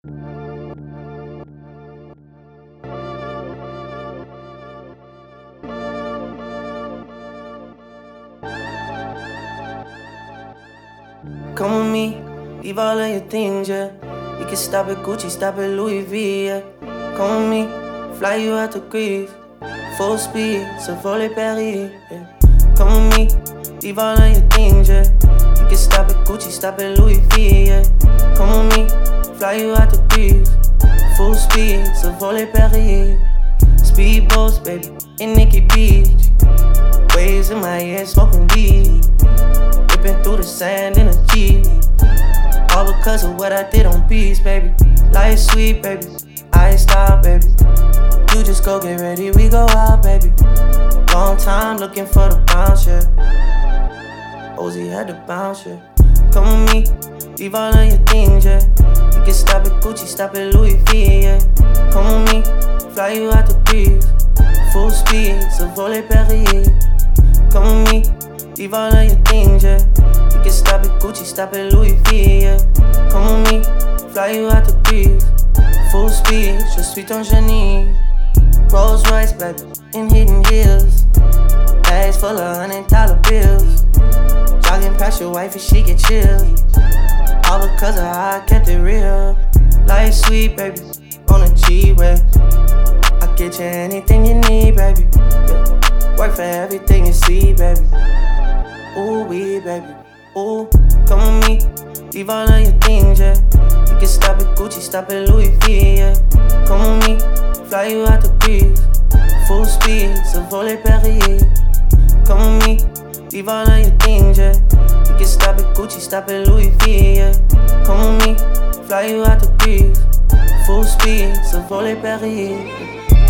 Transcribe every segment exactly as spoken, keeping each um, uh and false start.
Come with me, leave all of your things, yeah. We can stop at Gucci, stop at Louis V, yeah. Come with me, fly you out to Greece. Full speed, so volley Paris, yeah. Come with me, leave all of your things, yeah. We can stop at Gucci, stop at Louis V, yeah. Come with me, fly you out to Greece. Full speed, so volley Paris. Speedboats, baby, in Nikki Beach. Waves in my ear, smoking weed. Ripping through the sand in a Jeep. All because of what I did on beats, baby. Life sweet, baby. I ain't stop, baby. You just go get ready, we go out, baby. Long time looking for the bounce, yeah. Ozzy had to bounce, yeah. Come with me, leave all of your things, yeah. We can stop at Gucci, stop at Louis V, yeah. Come with me, fly you out to Greece. Full speed, so volley Paris. Come with me, leave all of your things, yeah. We can stop at Gucci, stop at Louis V, yeah. Come with me, fly you out to Greece. Full speed, je suis ton génie. Rolls Royce, baby, in hidden hills. Bags full of hundred dollar bills. Jogging past your wife and she get chilled. All because of how I kept it real. Life sweet, baby, on a G-Way. I get you anything you need, baby. Yeah. Work for everything you see, baby. Ooh, we, baby. Ooh, come with me, leave all of your things, yeah. We can stop at Gucci, stop at Louis V, yeah. Come with me, fly you out to Greece. Full speed, so volley Paris. Come with me, leave all of your things, yeah. We can stop at Gucci, stop at Louis V, yeah. Come with me, fly you out to Greece. Full speed, so volley Paris.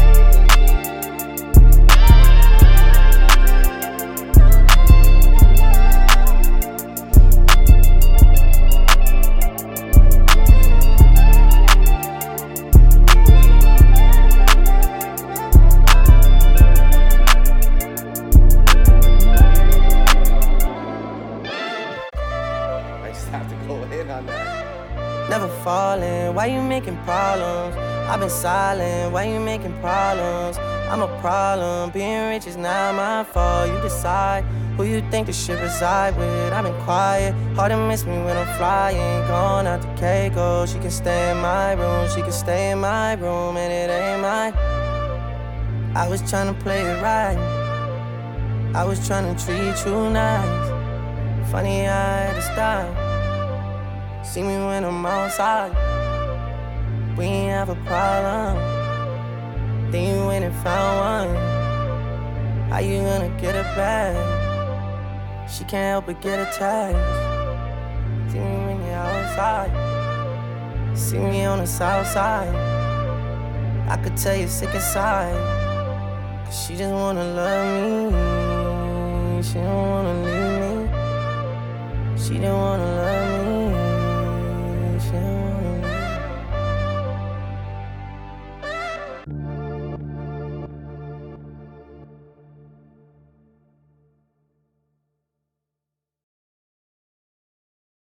Never falling, why you making problems? I've been silent, why you making problems? I'm a problem, being rich is not my fault. You decide who you think the shit reside with. I've been quiet, hard to miss me when I'm flying. Going out to Keiko, she can stay in my room. She can stay in my room and it ain't mine. I was tryna play it right, I was tryna treat you nice. Funny I had to stop. See me when I'm outside, we ain't have a problem. Then you went and found one. How you gonna get it back? She can't help but get attached. See me when you're outside, see me on the south side. I could tell you're sick inside, cause she just wanna love me. She don't wanna leave me. She don't wanna